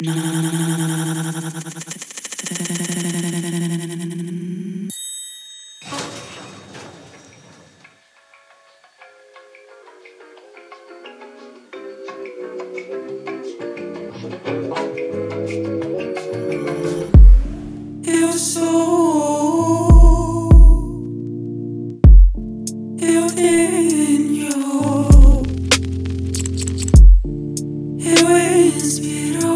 Eu tenho, eu respiro,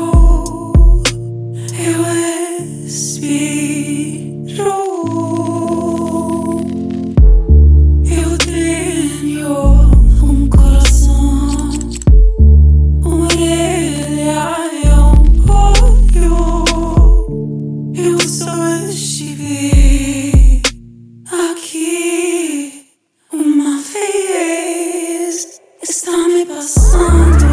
eu respiro. Eu tenho coração, orelha e olho. Eu só estive aqui uma vez. Está me passando.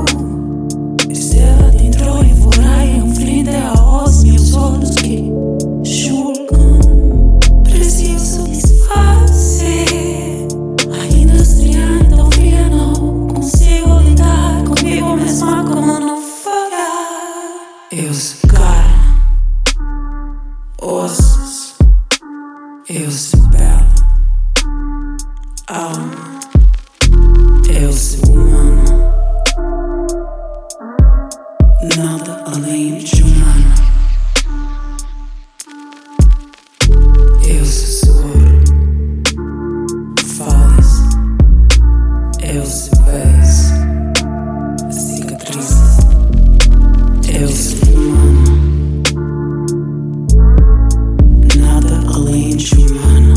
Está dentro e fora e em frente aos meus olhos que julgam. Preciso desfazer. Ainda estranha, tão fria, não consigo lidar comigo mesma como não falhar. Eu sou carne, ossos, eu sou pele, alma, eu sou humana, nada além de humana. Eu sou suor, falas, eu sou vez, cicatrizes, eu sou humana, nada além de humana.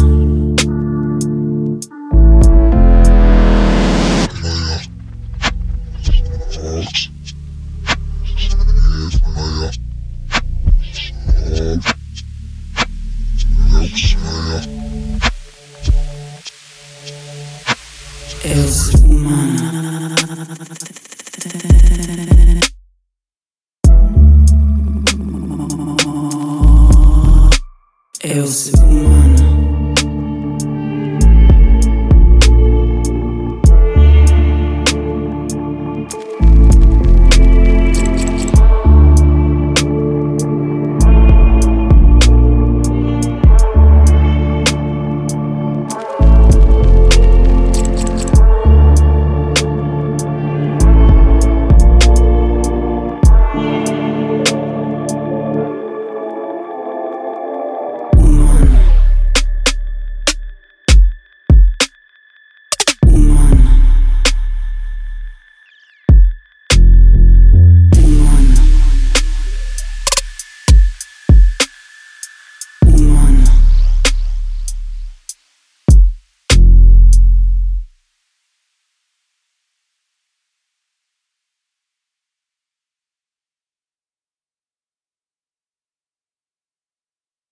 Eu sou humana. Eu sou humana.